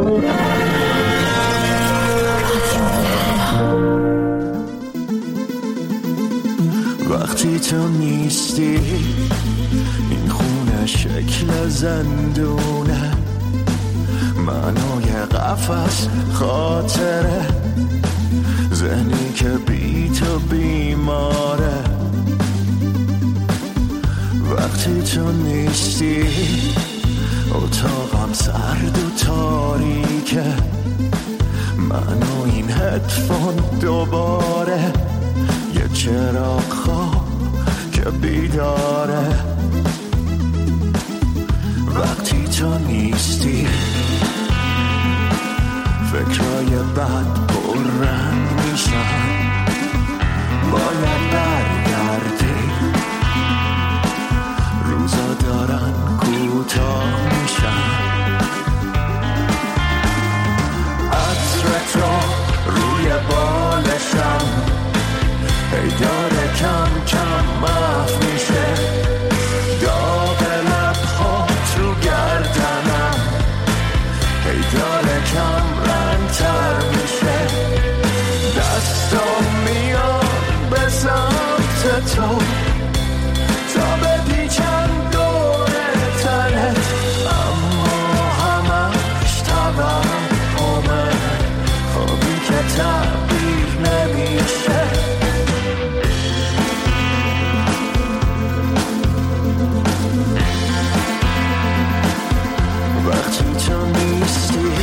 وقتی تو نیستی این خونه شکل زندونه، معنای قفس خاطره، ذهنی که بی تو بیماره. وقتی تو نیستی اتاقم سرد و تاریکه، من و این هدفون دوباره یه چراغ خواب که بیداره. وقتی تو نیستی فکرای بد پر رنگ میشن، باید برگردی، روزا دارن کوتاه میشن. عطر تو روی بالشم هی داره کم کم محو میشه، داغ لبخات رو گردنم هی داره کم رنگ تر میشه. دستم میاد به سمت تو تا بپیچم دور تنت، اما همش توهمه، خوابی که تعبیر نمیشه. وقتی تو نیستی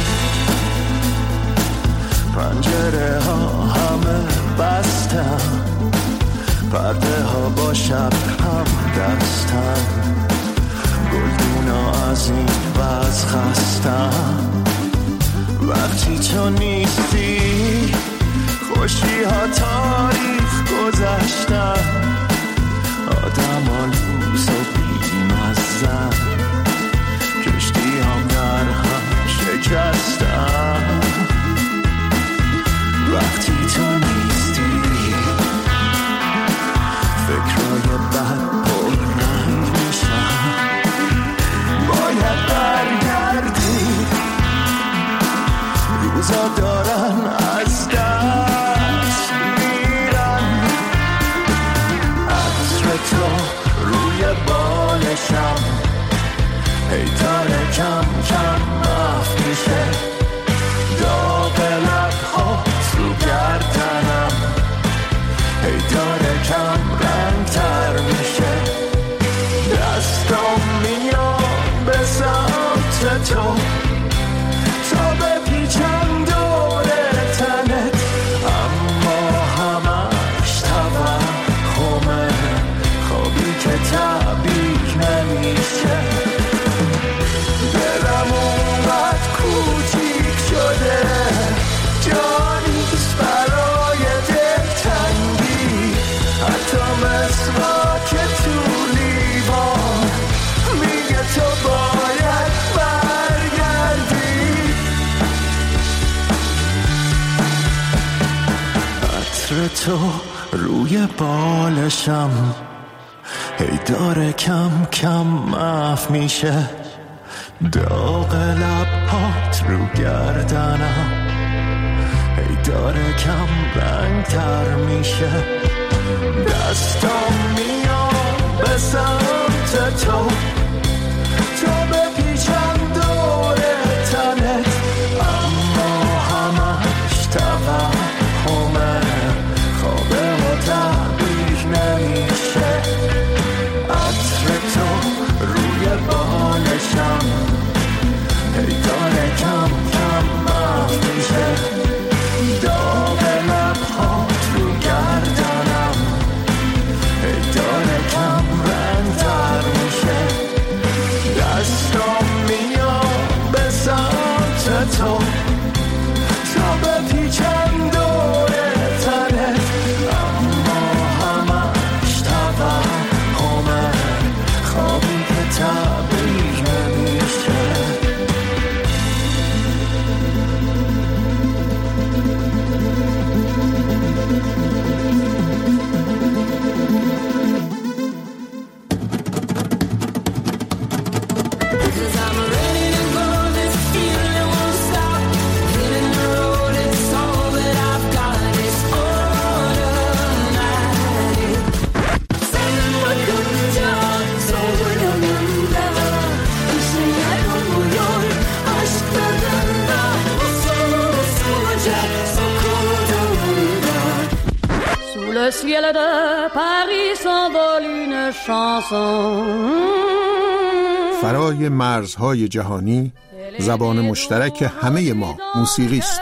پنجره ها همه بستم، پرده ها با شب هم دستم، گلدونا از این وز خستم. وقتی تو نیستی خوشی ها تاریخ گذشتن، آدم ها لوس و بیمزن، کشتی هم در هم شکستن. وقتی تو نیستی فکرای بد پر رنگ میشن، باید برگردی، روزا دارن از دست میرن. عطر تو روی بالشم هی داره کم کم محو میشه، داغ لبهات رو گردنم هی داره کم رنگ تر میشه. دستم میاد به سمت تو تا بپیچم دور تنت، اما همش توهمه، خوابی که تعبیر نمیشه. دلم اونقدر کوچیک شده جانیست برای دلتنگی، حتی مسواک تو لیوان میگه تو باید برگردی. عطر تو روی بالشم هی داره کم کم محو میشه، داغ لبات رو گردنم هی داره کم رنگ تر میشه. دستم میاد به سمت تو تا بپیچم دور تنت، اما همش توهمه، خوابه و تعبیر نمیشه. عطر تو روی بالشم هی داره کم کم محو میشه، داغ لبهات رو گردنم هی داره کم رنگ تر میشه. دستم میاد به سمت تو تا بپیچم دور تنت، اما همش توهمه، خوابی که تعبیر نمیشه. I'm ready to go, this feeling won't stop. le ciel de Paris s'envole une chanson. فرای مرزهای جهانی زبان مشترک همه ما موسیقی است.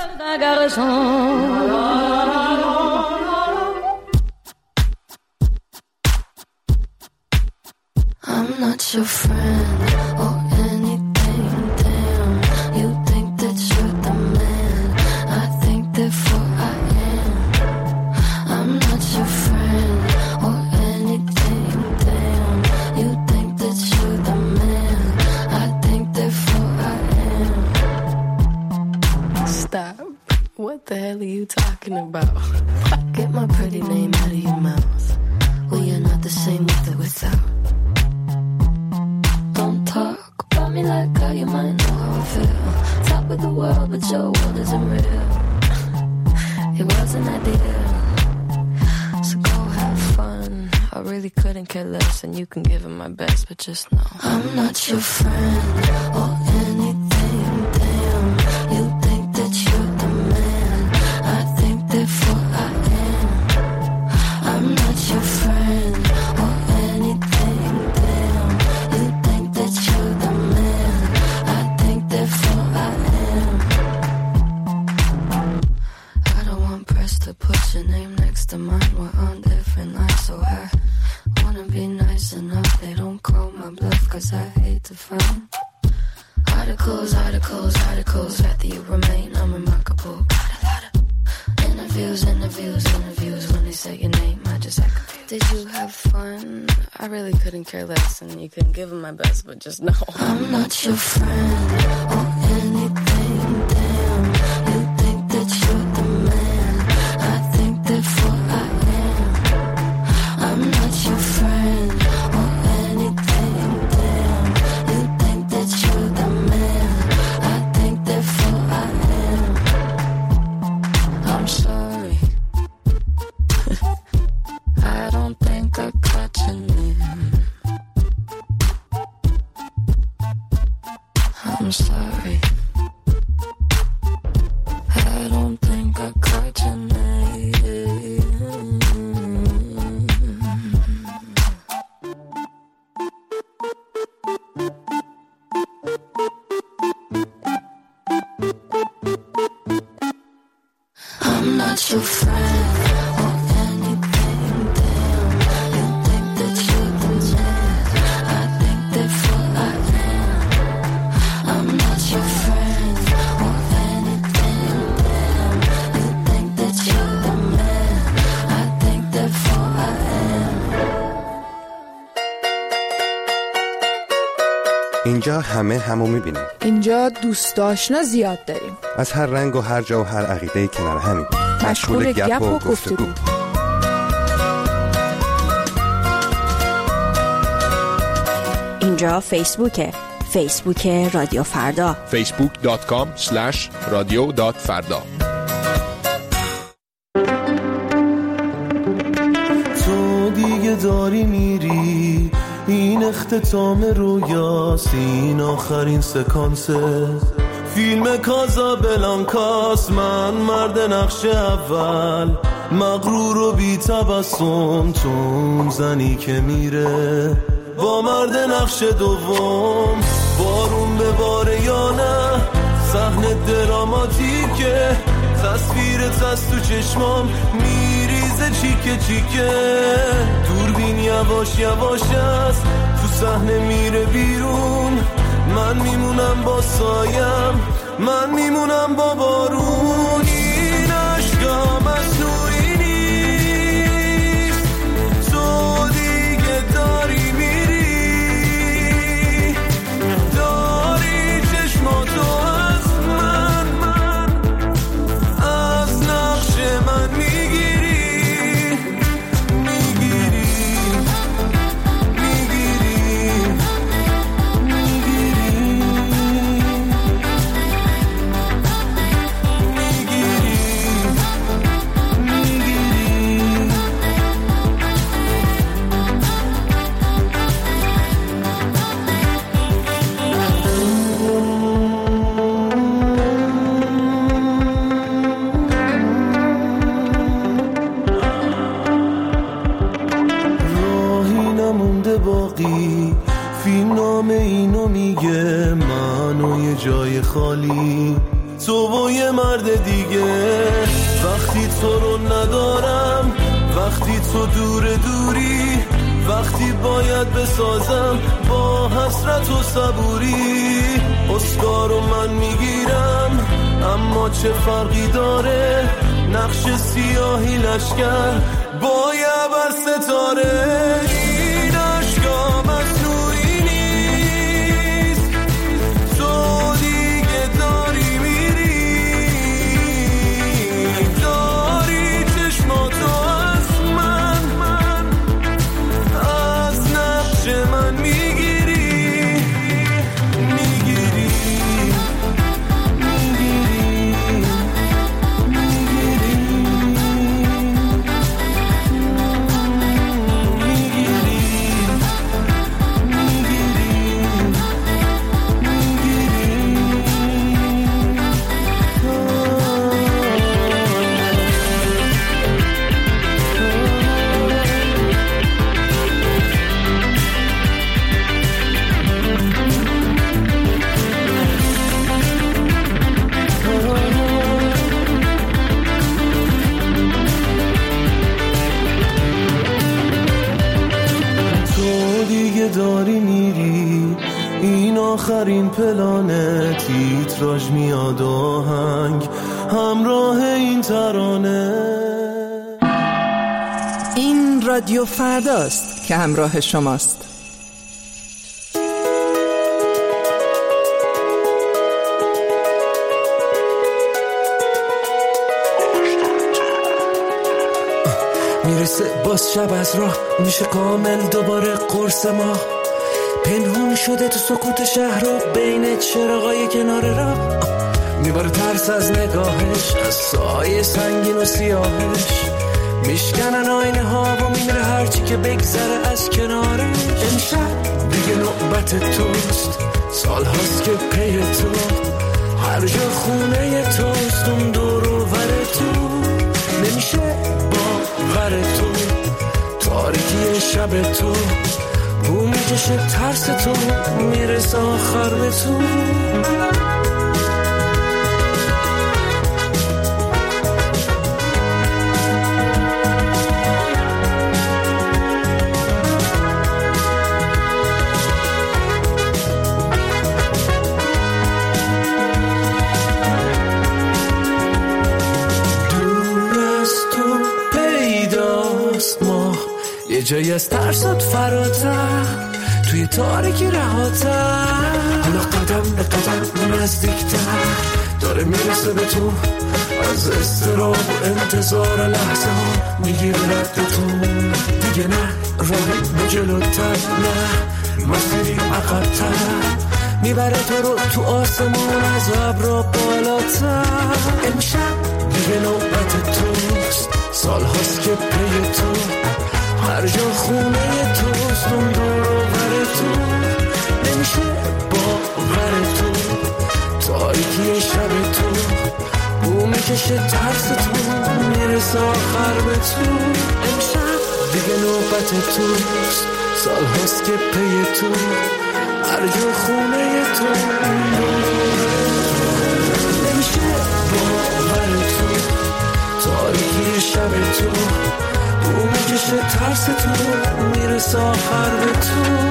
I'm not your friend or anything, damn. You think that you're the man, I think therefore I am. I'm not your friend or anything, damn. You think that you're the man, I think therefore I am. Stop. What the hell are you talking about? Get my pretty name out of your mouth. Well, you're not the same with or without. Don't talk about me like how you might know how I feel. Top of the world, but your world isn't real. It wasn't ideal. So go have fun. I really couldn't care less, and you can give it my best, but just know I'm not your friend or anything, damn. You think that you're the man, I think therefore I am. I'm not your friend or anything, damn. You think that you're the man, I think therefore I am. I don't want press to put your name next to mine. We're on different lines, so I wanna be nice enough. They don't call my bluff, cause I hate to find articles, rather you remain unremarkable. Got a lot of interviews. When they say your name, I just act confused. Did you have fun? I really couldn't care less, and you can give them my best, but just know I'm not your friend or anything, damn. You think that you're the man, I think therefore I am. I'm not your friend or anything, damn. You think that you're the man, I think therefore I am. I'm sorry. I don't think I caught your name. I'm sorry. I don't think I caught your name. I'm not your friend or anything, damn. You think that you're the man, I think therefore I am. I'm not your friend or anything, damn. You think that you're the man, I think therefore I am. اینجا همه همو میبینیم. اینجا دوست آشنا زیاد داریم. از هر رنگ و هر جا و هر عقیده‌ای کنار همیم. مشغول گپ و گفتگو. اینجا فیسبوک رادیو فردا. facebook.com/radio.farda. تو دیگه داری میری، این اختتام رویاست، این آخرین سکانسه فیلم کازابلانکاست. من مرد نقش اول، مغرور و بی تبسم، تو اون زنی که میره با مرد نقش دوم. بارون به باره یا نه، صحنه دراماتیکه، تصویرت از تو چشمام میریزه چیکه چیکه. دوربین یواش یواش است، تو صحنه میره بیرون. من میمونم با سایم، من میمونم با بارون. این عشقا مصنوعی نیست، تو دیگه داری میری، داری چشماتو از من از نقش من میگیری. جای خالی، تو و یه مرد دیگه. وقتی تو رو ندارم، وقتی تو دوری، وقتی باید بسازم با حسرت و صبوری. اسکارو من میگیرم، اما چه فرقی داره؟ نقش سیاهی لشکر با یه بر ستاره. این عشقا مصنوعی نیست، تو دیگه داری میری، داری چشماتو از من از نقش من میگیری. داری میری، این آخرین پلانه، تیتراژ میاد آهنگ همراه این ترانه. این رادیو فرداست که همراه شماست. میرسه باز شب از راه، میشه کامل دوباره قرص ما. پنهون شده تو سکوت شهر و بین چراغای کنار راه. میباره ترس از نگاهش، از سایه سنگین و سیاهش. میشکنن آینه ها و میمیره هرچی که بگذره از کنارش. امشب دیگه نوبت توست، سال هاست که پی تو، هر جا خونه توست، اون دور و ور تو. نمیشه باور تو، تاریکی شب تو، بو میکشه ترس تو، میرسه آخر به تو. یه جایی از ترسات فراتر، توی تاریکی رهاتر. حالا قدم به قدم نزدیکتر داره میرسه به تو، از اضطراب و انتظار لحظه ها میگیره رد تو. دیگه نه راه به جلوتر، نه مسیری عقب‌تر، میبره تو رو تو آسمون از ابرا بالاتر. امشب دیگه نوبت توست، سال هاست که پی تو، هر جا خونه توست، اون دور و ور تو. نمیشه باور تو، تاریکی شب تو، بو میکشه ترس تو، میرسه آخر به تو. امشب دیگه نوبت توست، سال هاست که پی تو، هر جا خونه تو، اون دور و ور تو. نمیشه باور تو، تاریکی شب تو، بو میکشه ترس تو، میرسه آخر به تو.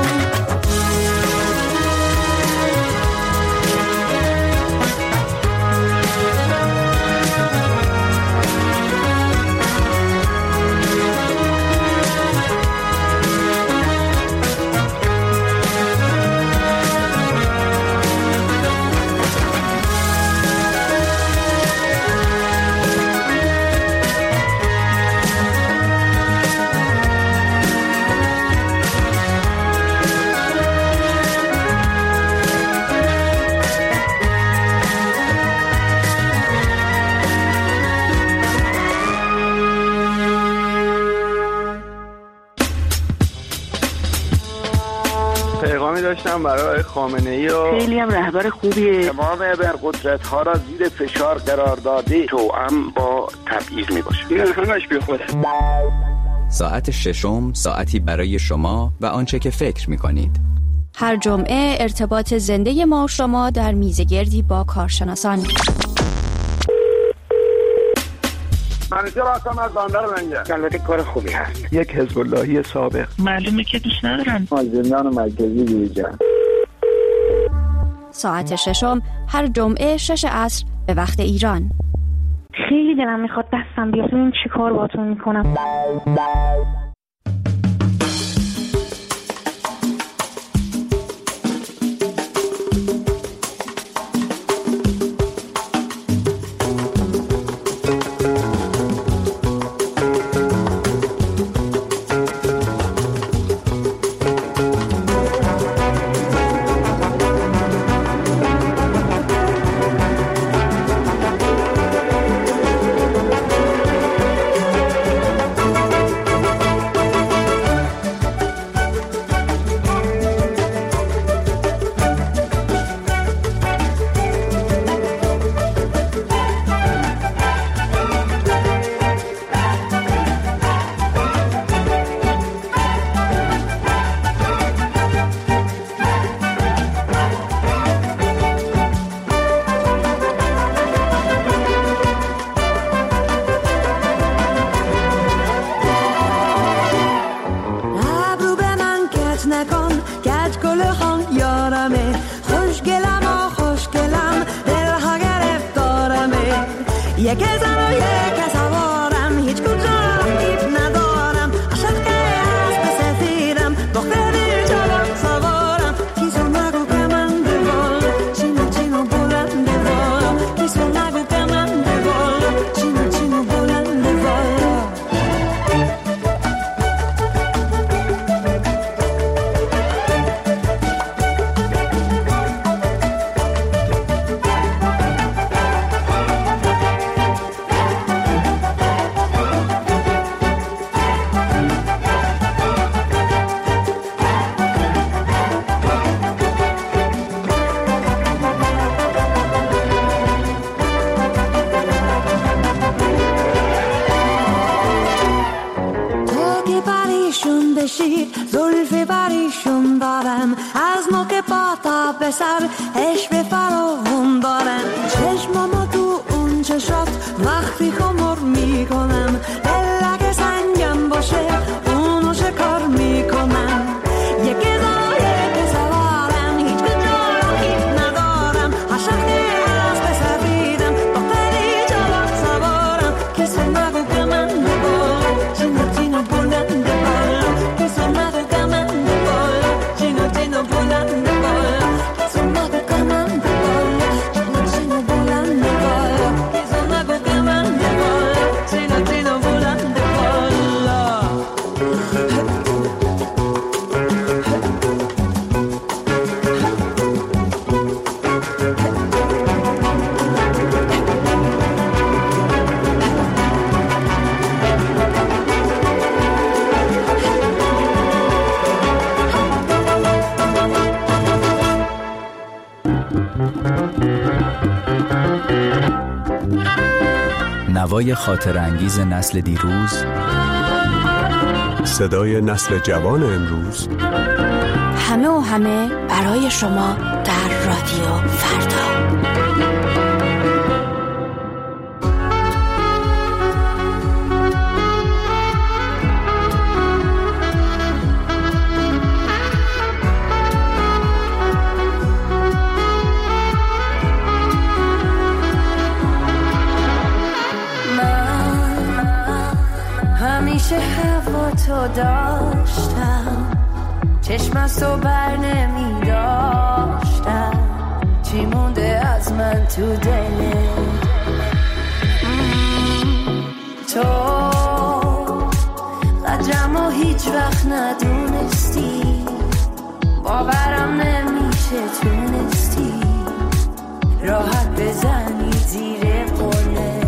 داشتم برای خامنه‌ای و خیلی هم رهبر خوبیه. تمام ابرقدرت‌ها را زیر فشار قرار داده، توأم با تبعیض میباشه. این همش بی خوده. ساعت ششم، ساعتی برای شما و آنچه که فکر میکنید. هر جمعه ارتباط زنده ما و شما در میزگردی با کارشناسان. منیجر هستم از بندر منجر. البته کار خوبی هست. یک حزب اللهی سابق. معلومه که دوست ندارن. زندان مرکزی بیرجان. ساعت 6 هر جمعه 6 عصر به وقت ایران. خیلی دلم میخواد دستم بیاد ببینم چی کار باهاتون میکنم. نوای خاطر انگیز نسل دیروز، صدای نسل جوان امروز، همه و همه برای شما در رادیو فردا. همیشه هوا تو داشتم، چشم از تو بر نمی داشتم، چی مونده از من تو دلت؟ تو قدرمو هیچ وقت ندونستی، باورم نمیشه تونستی راحت بزنی زیر قله.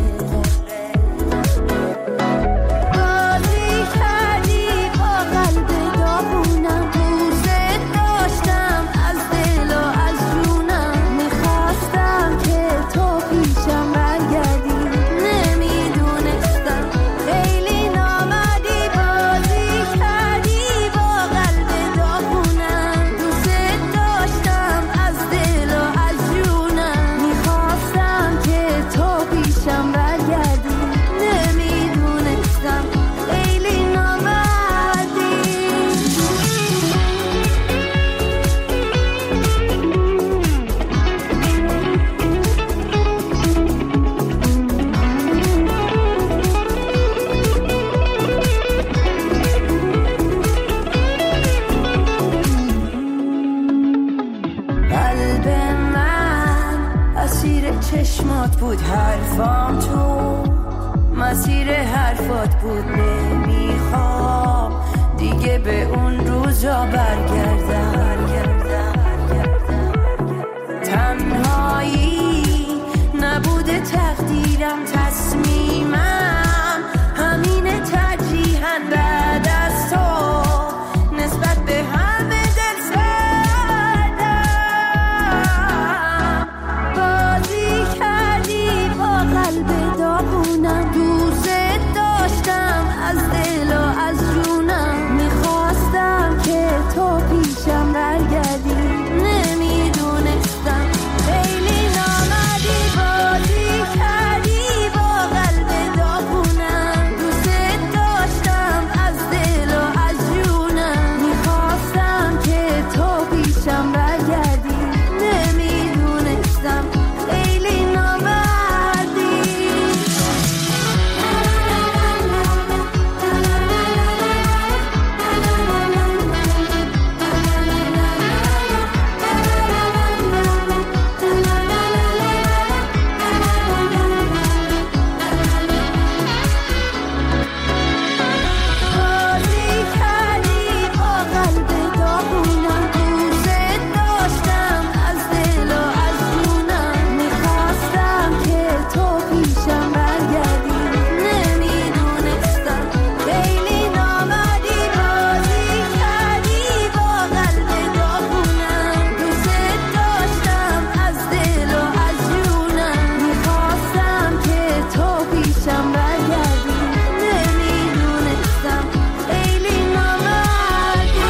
چشمات بود حرفام تو، مسیر حرفات بود نمیخوام دیگه به اون روزا برگردم. تنهایی نبوده تقدیرم، تصمیمم همینه ترجیحاً بعد از تو نسبت به همه دل زدم. بازی کردی با قلب داغونم، دوست داشتم از دل و از جونم، میخواستم که تو پیشم برگردی، نمیدونستم خیلی نامردی. بازی کردی با قلب داغونم، دوست داشتم از دل و از جونم، میخواستم که تو پیشم برگردی، نمیدونستم خیلی نامردی. بازی کردی با قلب داغونم، دوست داشتم از دل و از جونم، میخواستم که تو پیشم برگردی، نمیدونستم خیلی نامردی. بازی کردی با قلب داغونم، دوست داشتم از دل و از جونم، میخواستم که تو پیشم برگردی، نمیدونستم خیلی نامردی.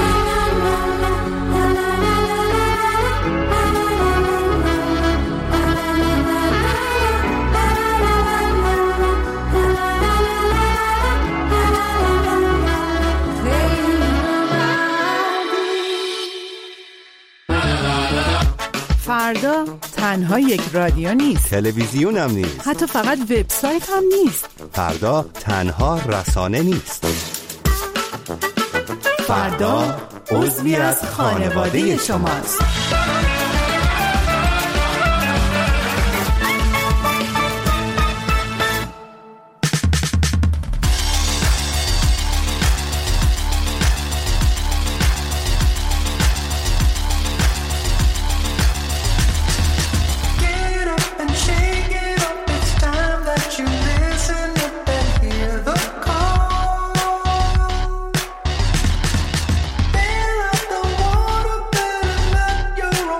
فردا تنها یک رادیو نیست، تلویزیون هم نیست، حتی فقط وبسایت هم نیست. فردا تنها رسانه نیست. فردا عضوی از خانواده شماست. Get up and shake it up. It's time that you listen up and hear the call. Fill up the water, better not your own.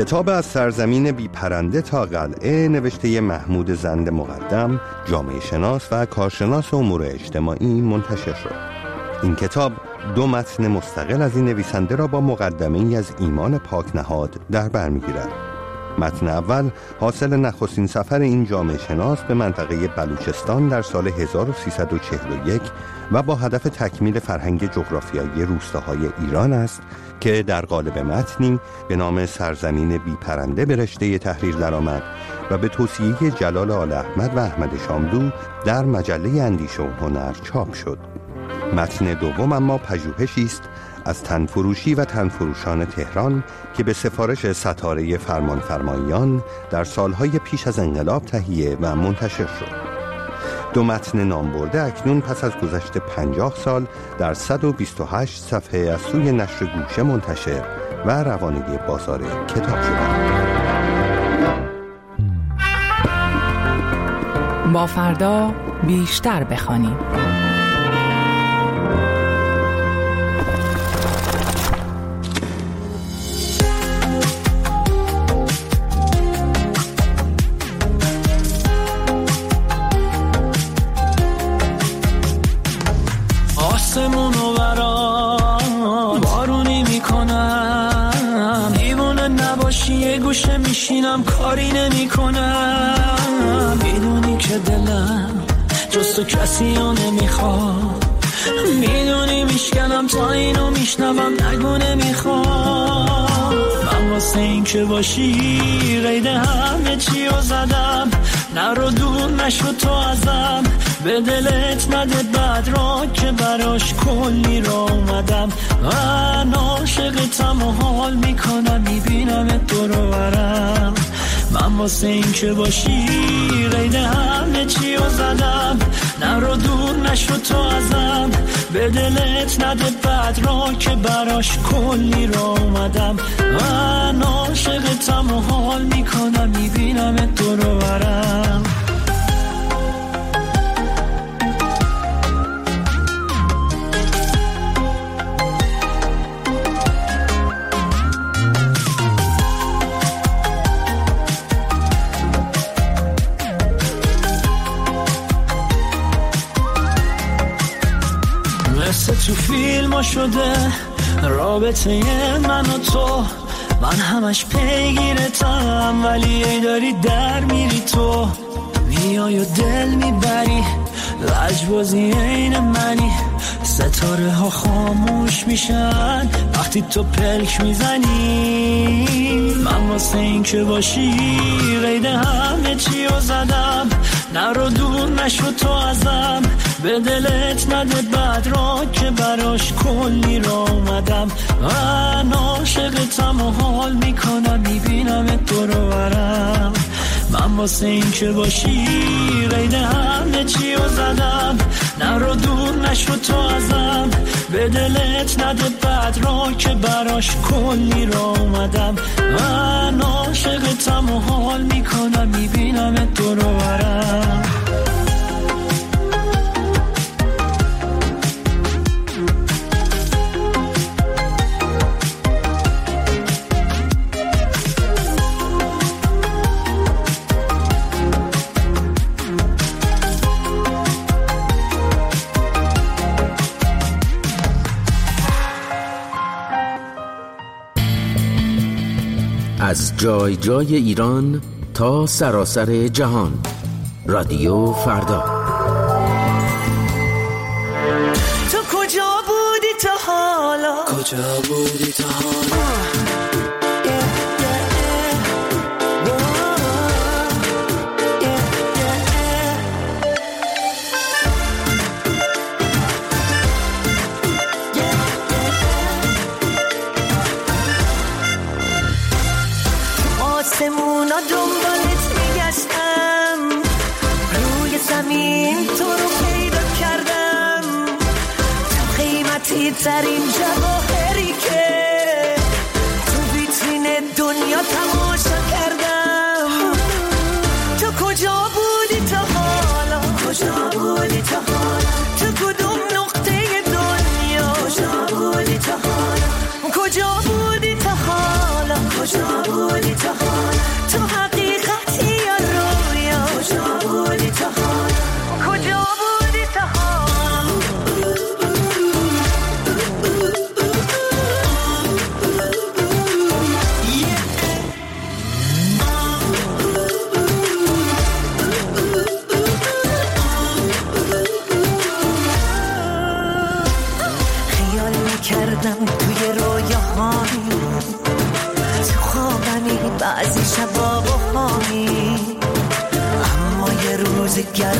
کتاب از سرزمین بی پرنده تا قلعه نوشته محمود زند مقدم، جامعه شناس و کارشناس امور اجتماعی منتشر شد. این کتاب 2 متن مستقل از این نویسنده را با مقدمه‌ای از ایمان پاک نهاد در بر می‌گیرد. متن اول حاصل نخستین سفر این جامعه شناس به منطقه بلوچستان در سال 1341 و با هدف تکمیل فرهنگ جغرافیایی روستاهای ایران است که در قالب متنی به نام سرزمین بی پرنده به رشته تحریر درآمد و به توصیه جلال آل احمد و احمد شاملو در مجله اندیشه و هنر چاپ شد. متن دوم اما پژوهشی است از تنفروشی و تنفروشان تهران که به سفارش ستاره فرمانفرمایان در سالهای پیش از انقلاب تهیه و منتشر شد. 2 متن نامبرده اکنون پس از گذشت 50 سال در 128 صفحه از سوی نشر گوشه منتشر و روانه بازار کتاب شدند. با فردا بیشتر بخوانیم. آسمونو برام بارونی میکنم، دیوونه نباشی یه گوشه میشینم کاری نمیکنم. میدونی که دلم جز تو کسی رو نمیخواد، میدونی میشکنم تا اینو میشنوم نگو نمیخواد. من واسه این که باشی قید همه چی رو زدم، نرو دور نشو تو ازم، به دلت نده بد را که براش کلی را اومدم. من عاشقتم و حال میکنم، میبینم دور و برم. من واسه این که باشی قید همه چی رو زدم، نرو دور نشو تو ازم، به دلت نده بد را که براش کلی را اومدم. من عاشقتم و حال میکنم، میبینم دور و برم. تو فیلم شده رابطه من و تو، من همش پیگیرتم ولی ای داری در میری تو، میای و دل میبری لجبازی این منی. ستاره ها خاموش میشن وقتی تو پلک میزنی. من واسه این که باشی قید همه چی رو زدم، نرو دور نشو تو ازم، به دلت نده بد را که براش کلی را اومدم. من عاشقتم و حال میکنم، میبینم دور و برم. من واسه این که باشی قید همه چی رو زدم، نرو دور نشو تو ازم، به دلت نده بد را که براش کلی را اومدم. من عاشقتم و حال میکنم، میبینم دور و برم. از جای جای ایران تا سراسر جهان، رادیو فردا. تو کجا بودی تا حالا؟ کجا بودی تا حالا؟ آسمونا دنبالت میگشتم، روی زمین تو رو پیدا کردم، تو قیمتی ترین جواهری که تو ویترین دنیا تماشا کردم. تو کجا بودی تا حالا؟ کجا بودی تا حالا؟ تو کدوم نقطه دنیا؟ کجا بودی تا حالا؟ کجا بودی تا حالا؟ کجا بودی تا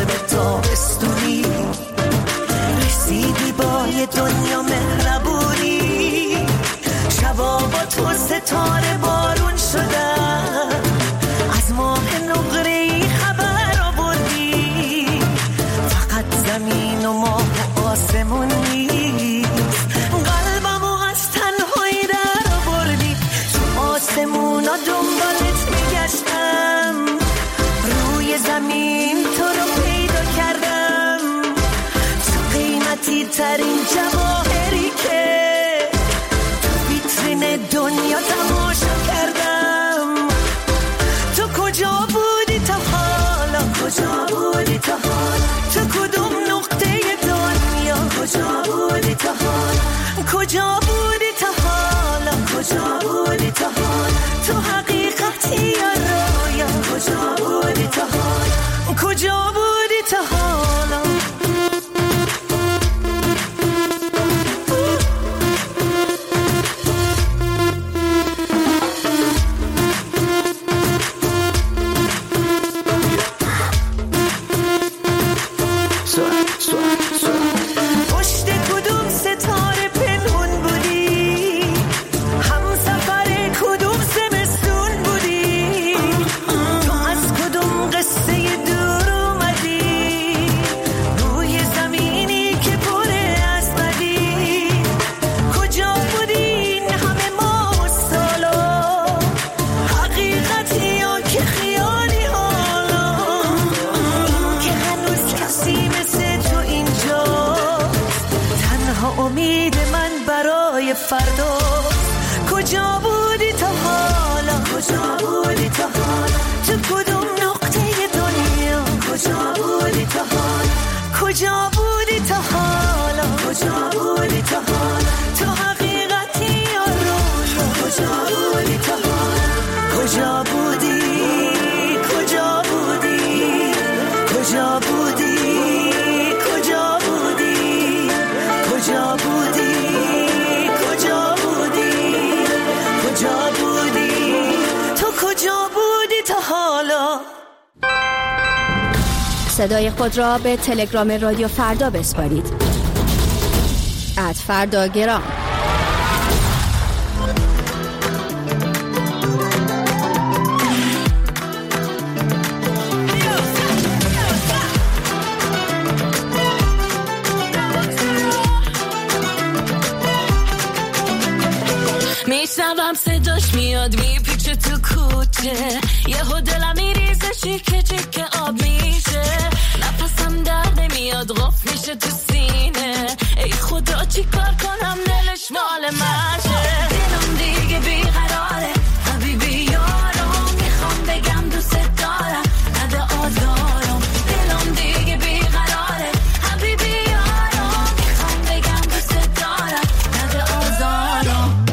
گرم تابستونی، رسیدی با یه دنیا مهربونی، شبا با تو ستاره بارون شدن، از ماه نقره‌ای خبر آوردی، فقط زمین و ماه و آسمون نیست، قلبمو از تنهایی در آوردی، تو آسمونا دنبالت میگشتم، روی زمین تو رو پیدا کردم، تو قیمتی ترین جواهری که تو ویترین دنیا تماشا کردم، تو کجا بودی تا حالا، کجا بودی تا حالا، تو کدوم نقطه دنیا، کجا بودی تا حالا، کجا بودی تا حالا، کجا بودی تا حالا، تو حقیقتی یا رویا، کجا بودی تا حالا، کجا بودی تا حالا. پشت کدوم ستاره پنهون بودی، همسفر کدوم زمستون بودی، تو از کدوم قصه دور اومدی، روی زمینی که پر از بدی، کجا بودی این همه ماه و سالا، حقیقتی یا که خیالی حالا، که هنوز کسی مثل تو اینجاست، تنها امید من برای فردا، کجا بودی تا حالا، کجا بودی تا حالا، تو کدوم نقطه دنیا، کجا بودی تا حالا، کجا بودی تا حالا، کجا بودی تا حالا، تو حقیقتی یا رویا، کجا بودی تا حالا، کجا بودی، کجا بودی، کجا بودی، کجا بودی، کجا بودی، کجا بودی، کجا بودی، تو کجا بودی تا حالا. صدای خود را به تلگرام رادیو فردا بسپارید. @فرداگرام. میشنوم صداش میاد میپیچه تو کوچه، یهو دلم میریزه چیکه چیکه آب میشه، نفسم در نمیاد قفل میشه تو سینه، ای خدا چی کار کنم دلش مال منشه، دلم دیگه بیقراره حبیبی یارم، میخوام بگم دوست دارم نده آزارم، دلم دیگه بیقراره حبیبی یارم، میخوام بگم دوست دارم نده آزارم.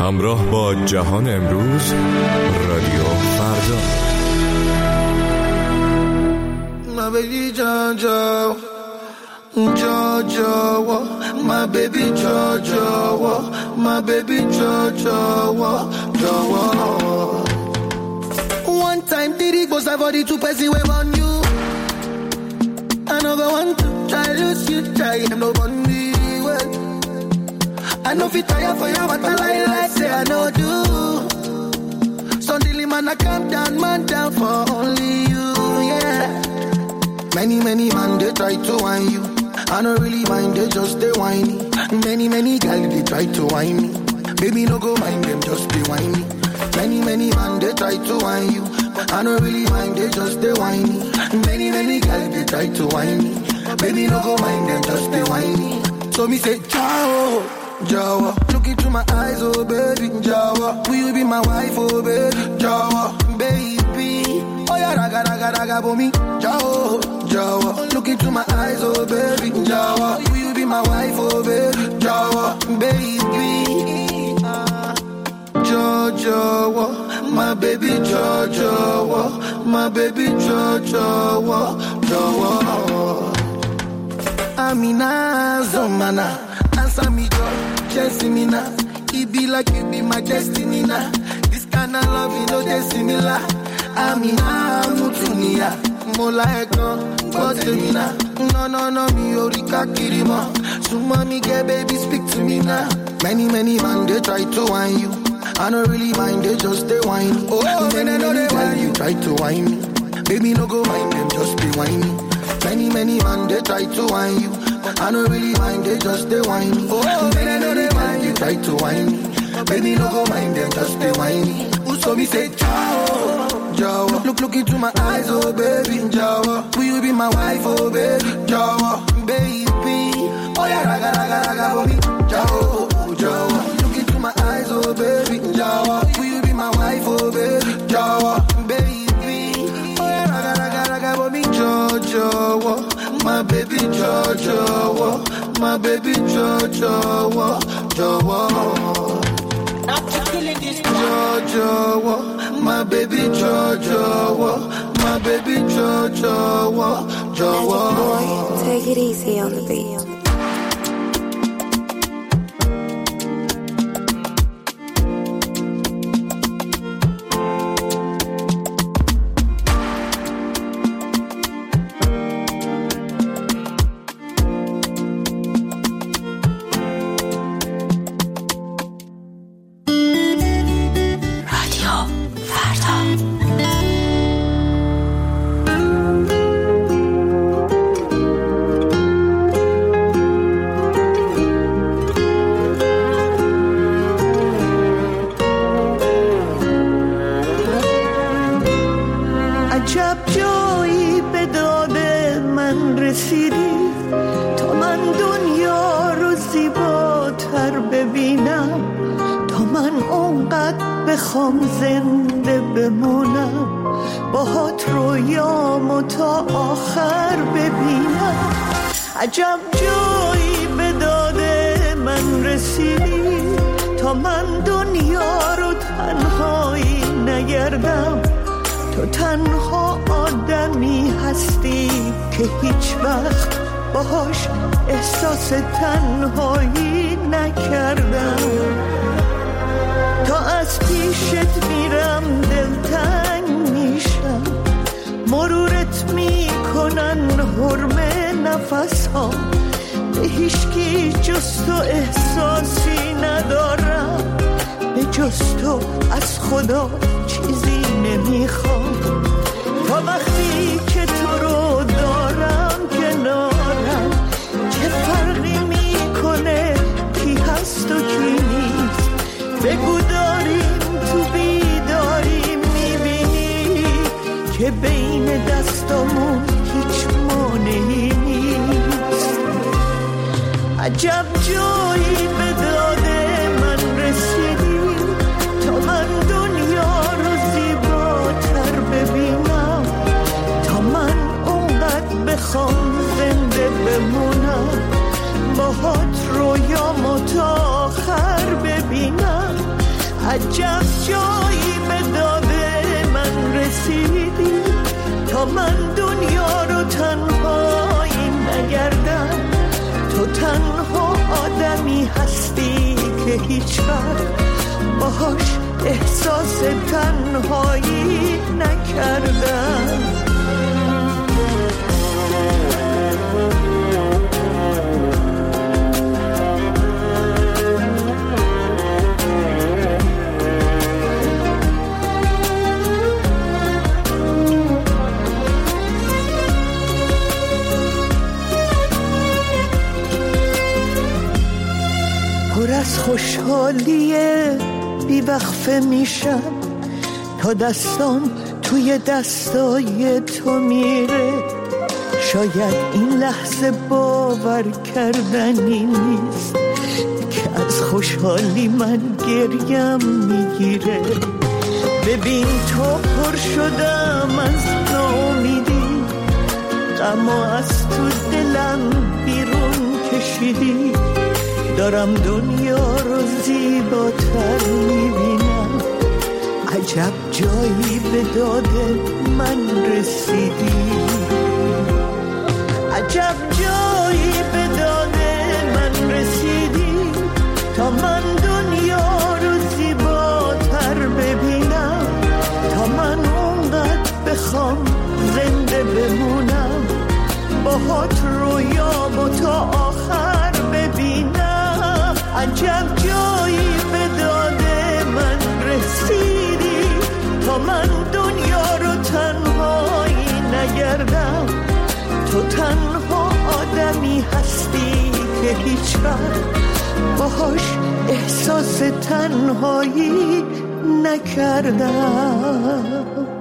همراه با جهان امروز، رادیو فردا. My baby Jojo, Jojo, my baby Jojo, my baby Jojo, Jojo. One time did it was a body to pass away on you. Another one to try lose you, try and no one me well. I know if you tire for you, but I like say I know do. Suddenly man I come down, man down for only you, yeah. Many man they try to whine you. I don't really mind, they just they whiny. Many guys they try to whine me. Baby no go mind them, just be whiny. Many man they try to whine you. I don't really mind, they just they whiny. Many guys they try to whine me. Baby no go mind them, just they whiny. So me say ciao, Jawa. Look into my eyes, oh baby, Jawa. Will you be my wife, oh baby, Jawa, baby. Oh yeah, raga for me, Jawa, Jawa. Look into my eyes, oh baby, Jawa. Will you be my wife, oh baby, Jawa, baby. Jojo, my baby Jojo, my baby Jojo, Jojo. Amina Zomana, answer me, Jesse Mina. It be like you be my destiny now. This kind of love, you know, they're similar. Amina Mutunia, Mola Eko, Botemina. No, me Orika Kirima. So mommy, get baby, speak to me now. Many man, they try to whine you. I don't really mind, they just they whine. Oh, when I know they whine, you try to whine me. Baby, no go mind them, just be whiny. Many man, they try to whine you. I don't really mind, they just they whine. Oh, when I know they whine, you try to whine me. Baby, no go mind them, just be whiny. So me say ciao, Jawa. Look into my eyes, oh baby, Jawa. Will you be my wife, oh baby, Jawa, baby. Oh yeah, raga for me, Jawa. Look into my eyes, oh baby, Jawa. Will you be my wife, oh baby, Jawa, baby. Oh yeah, raga for me, Jojo. My baby Jojo, my baby Jojo, Jojo. Jojo, my baby Jojo, my baby Jojo, Jojo. Take it easy on the beat. زنده بمونم باهات رویامو تا آخر ببینم. عجب جایی به داد من رسیدی تا من دنیا رو تنهایی نگردم. تو تنها آدمی هستی که هیچ وقت باهاش احساس تنهایی نکردم. تا از پیشت میرم دلتنگ میشم، مرورت میکنن حرمه نفس ها. به هیچکی جز تو احساسی ندارم، به جز تو از خدا چیزی نمیخوام. تا وقتی که تو رو دارم کنارم، چه فرقی میکنه کی هست و کی نیست. بگو داریم تو بیداریم میبینی که بین دستامون هیچ مانعی نیست. عجب جایی به داد من رسیدی تا من دنیا رو زیباتر ببینم. تا من اونقدر بخوام زنده بمونم، باهات رویامو تا آخر ببینم. عجب جایی به داد من رسیدی تا من دنیا رو تنهایی نگردم. تو تنها آدمی هستی که هیچ وقت باهاش احساس تنهایی نکردم. پر از خوشحالیه بی‌وقفه میشم تا دستام توی دستای تو میره. شاید این لحظه باور کردنی نیست که از خوشحالی من گریم میگیره. ببین تو پر شدم از ناامیدی، غم از تو دلم بیرون کشیدی. دارم دنیا رو زیباتر میبینم. عجب جایی به داد من رسیدی. عجب جایی به داد من رسیدی تا من دنیا رو زیباتر ببینم. تا من اونقدر بخوام زنده بمونم، باهات رویامو تا آخر ببینم. عجب جایی به داد من رسیدی تا من دنیا رو تنهایی نگردم. تو تنها آدمی هستی که هیچ وقت باهاش احساس تنهایی نکردم.